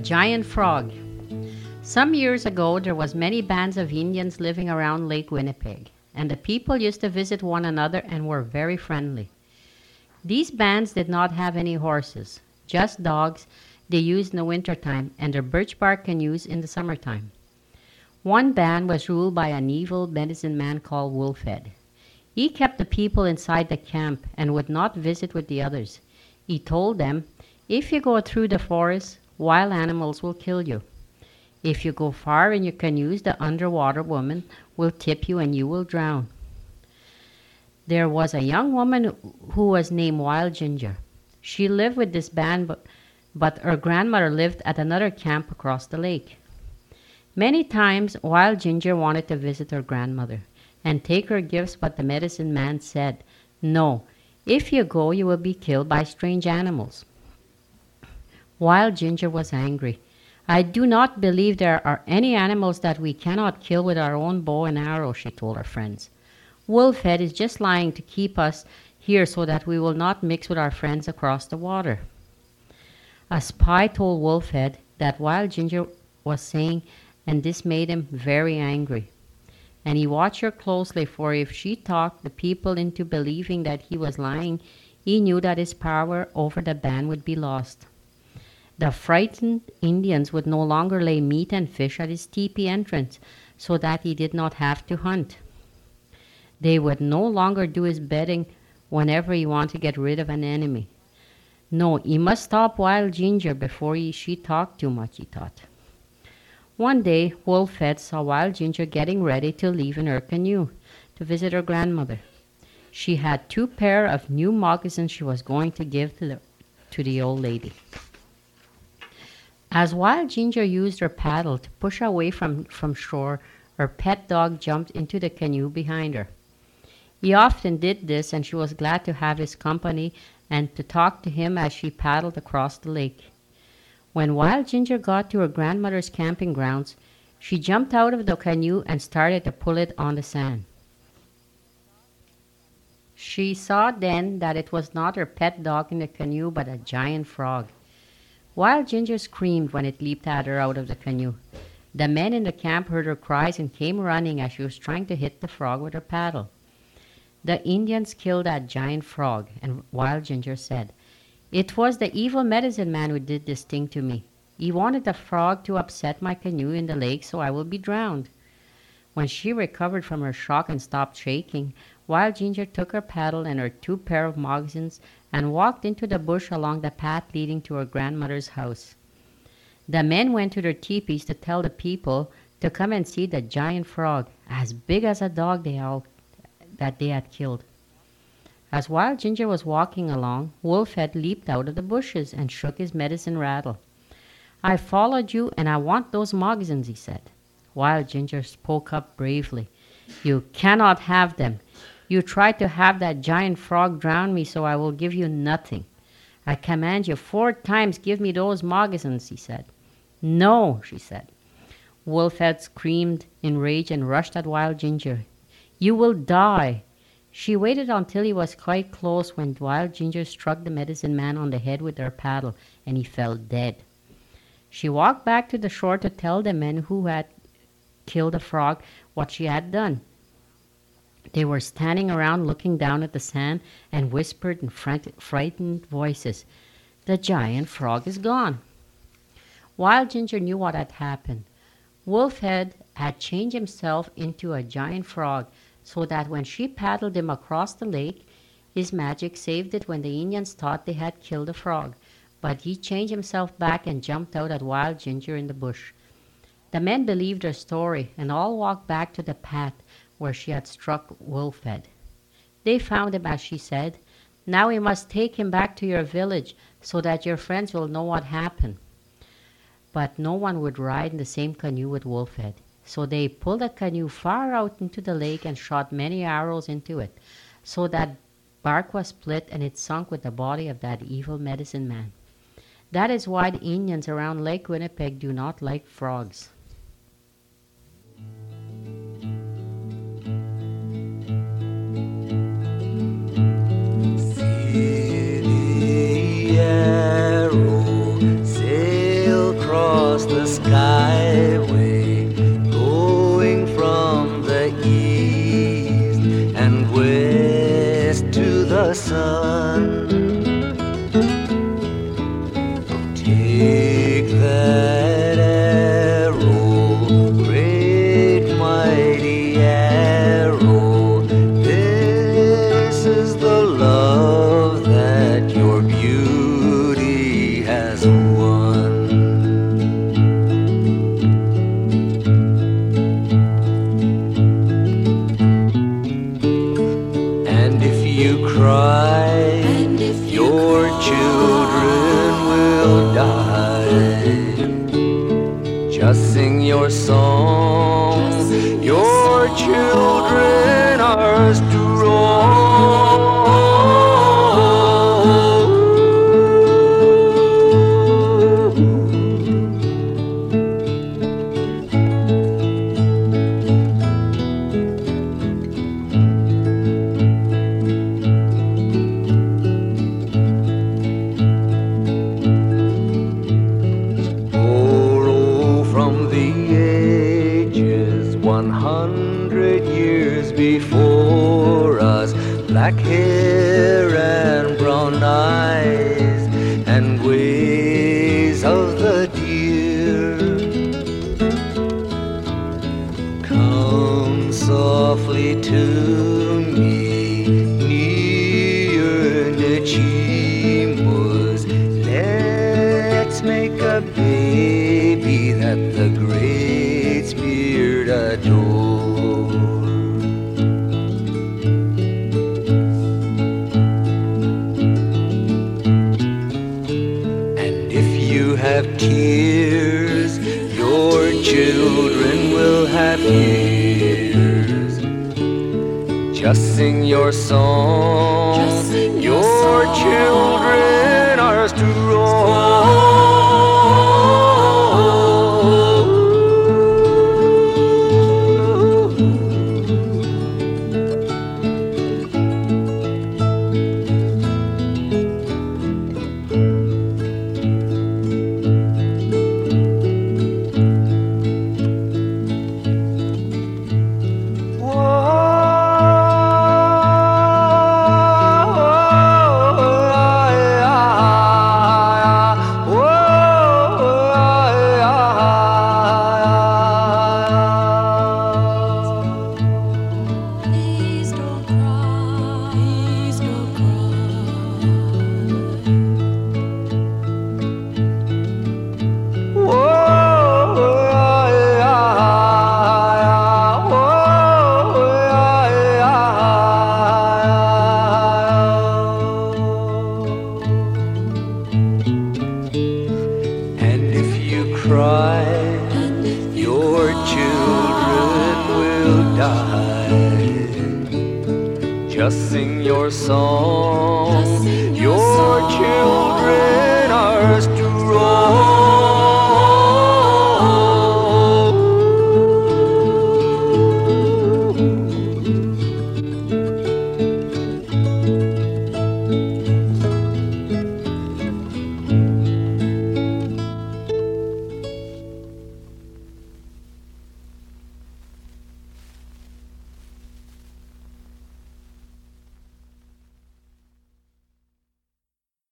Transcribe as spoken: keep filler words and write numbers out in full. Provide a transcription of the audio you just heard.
giant frog. Some years ago, there was many bands of Indians living around Lake Winnipeg, and the people used to visit one another and were very friendly. These bands did not have any horses, just dogs they used in the wintertime and their birch bark canoes in the summertime. One band was ruled by an evil medicine man called Wolfhead. He kept the people inside the camp and would not visit with the others. He told them, "If you go through the forest, wild animals will kill you. If you go far in your canoes, the underwater woman will tip you and you will drown." There was a young woman who was named Wild Ginger. She lived with this band, but, but her grandmother lived at another camp across the lake. Many times, Wild Ginger wanted to visit her grandmother and take her gifts, but the medicine man said, "No, if you go, you will be killed by strange animals." Wild Ginger was angry. "I do not believe there are any animals that we cannot kill with our own bow and arrow," she told her friends. "Wolfhead is just lying to keep us here so that we will not mix with our friends across the water." A spy told Wolfhead that Wild Ginger was saying, and this made him very angry. And he watched her closely, for if she talked the people into believing that he was lying, he knew that his power over the band would be lost. The frightened Indians would no longer lay meat and fish at his teepee entrance, so that he did not have to hunt. They would no longer do his bidding whenever he wanted to get rid of an enemy. No, he must stop Wild Ginger before he, she talked too much, he thought. One day, Wolfhead saw Wild Ginger getting ready to leave in her canoe to visit her grandmother. She had two pair of new moccasins she was going to give to the, to the old lady. As Wild Ginger used her paddle to push away from, from shore, her pet dog jumped into the canoe behind her. He often did this, and she was glad to have his company and to talk to him as she paddled across the lake. When Wild Ginger got to her grandmother's camping grounds, she jumped out of the canoe and started to pull it on the sand. She saw then that it was not her pet dog in the canoe, but a giant frog. Wild Ginger screamed when it leaped at her out of the canoe. The men in the camp heard her cries and came running as she was trying to hit the frog with her paddle. The Indians killed that giant frog, and Wild Ginger said, "It was the evil medicine man who did this thing to me. He wanted the frog to upset my canoe in the lake so I will be drowned." When she recovered from her shock and stopped shaking, Wild Ginger took her paddle and her two pair of moccasins and walked into the bush along the path leading to her grandmother's house. The men went to their teepees to tell the people to come and see the giant frog, as big as a dog they all, that they had killed. As Wild Ginger was walking along, Wolfhead leaped out of the bushes and shook his medicine rattle. "I followed you and I want those moccasins," he said. Wild Ginger spoke up bravely. "You cannot have them. You tried to have that giant frog drown me, so I will give you nothing. I command you four times, give me those moccasins," he said. "No," she said. Wolfhead screamed in rage and rushed at Wild Ginger. "You will die." She waited until he was quite close when Wild Ginger struck the medicine man on the head with her paddle, and he fell dead. She walked back to the shore to tell the men who had killed the frog what she had done. They were standing around looking down at the sand and whispered in fright- frightened voices, "The giant frog is gone." Wild Ginger knew what had happened. Wolfhead had changed himself into a giant frog, so that when she paddled him across the lake, his magic saved it when the Indians thought they had killed the frog. But he changed himself back and jumped out at Wild Ginger in the bush. The men believed her story and all walked back to the path where she had struck Wolfhead. They found him, as she said. "Now we must take him back to your village so that your friends will know what happened." But no one would ride in the same canoe with Wolfhead. So they pulled the canoe far out into the lake and shot many arrows into it, so that bark was split and it sunk with the body of that evil medicine man. That is why the Indians around Lake Winnipeg do not like frogs. See the arrow sail across sun. Take that arrow, great mighty arrow. This is the love that your beauty has won. And if you cry, And if you your cry, children will die. Just sing your song, Just sing your your song. children are strong. Borrow from the ages, one hundred years before us, black hair and brown eyes, and ways of the deer. Come softly to me, near Nechimus. Let's make a baby that the Great Spirit adore. And if you have tears, your children will have years. Just sing your song, Just sing your your song. children are Please don't cry. Please don't And if you cry, And if you your children will die. Just sing your song, Just sing your your song. children are strong.